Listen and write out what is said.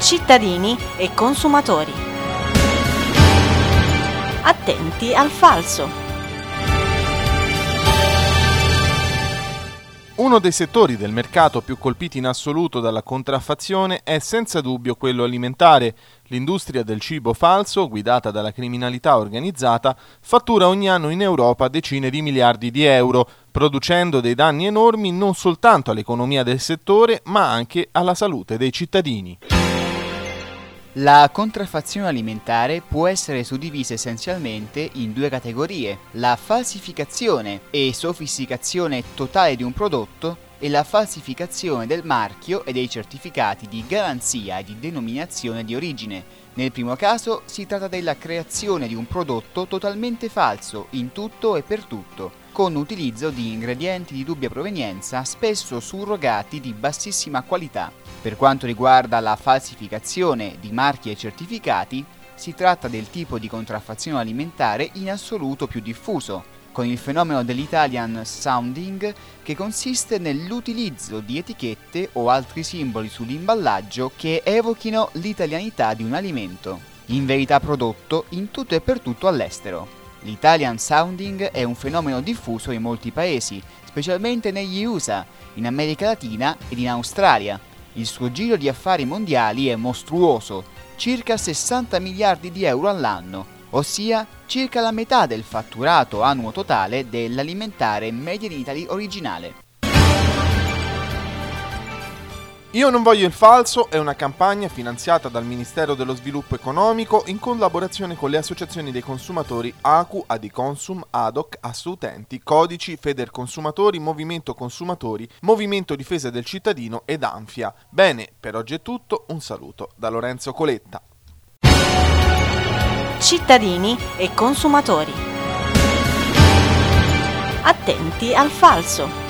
Cittadini e consumatori. Attenti al falso. Uno dei settori del mercato più colpiti in assoluto dalla contraffazione è senza dubbio quello alimentare. L'industria del cibo falso, guidata dalla criminalità organizzata, fattura ogni anno in Europa decine di miliardi di euro, producendo dei danni enormi non soltanto all'economia del settore, ma anche alla salute dei cittadini. La contraffazione alimentare può essere suddivisa essenzialmente in due categorie: la falsificazione e sofisticazione totale di un prodotto e la falsificazione del marchio e dei certificati di garanzia e di denominazione di origine. Nel primo caso si tratta della creazione di un prodotto totalmente falso in tutto e per tutto, con utilizzo di ingredienti di dubbia provenienza, spesso surrogati di bassissima qualità. Per quanto riguarda la falsificazione di marchi e certificati, si tratta del tipo di contraffazione alimentare in assoluto più diffuso, con il fenomeno dell'Italian sounding, che consiste nell'utilizzo di etichette o altri simboli sull'imballaggio che evochino l'italianità di un alimento, in verità prodotto in tutto e per tutto all'estero. L'Italian sounding è un fenomeno diffuso in molti paesi, specialmente negli USA, in America Latina ed in Australia. Il suo giro di affari mondiali è mostruoso, circa 60 miliardi di euro all'anno, ossia circa la metà del fatturato annuo totale dell'alimentare Made in Italy originale. Io non voglio il falso è una campagna finanziata dal Ministero dello Sviluppo Economico in collaborazione con le associazioni dei consumatori ACU, Adiconsum, ADOC, Assoutenti, Codici, Federconsumatori, Movimento Consumatori, Movimento Difesa del Cittadino ed Anfia. Bene, per oggi è tutto, un saluto da Lorenzo Coletta. Cittadini e consumatori. Attenti al falso.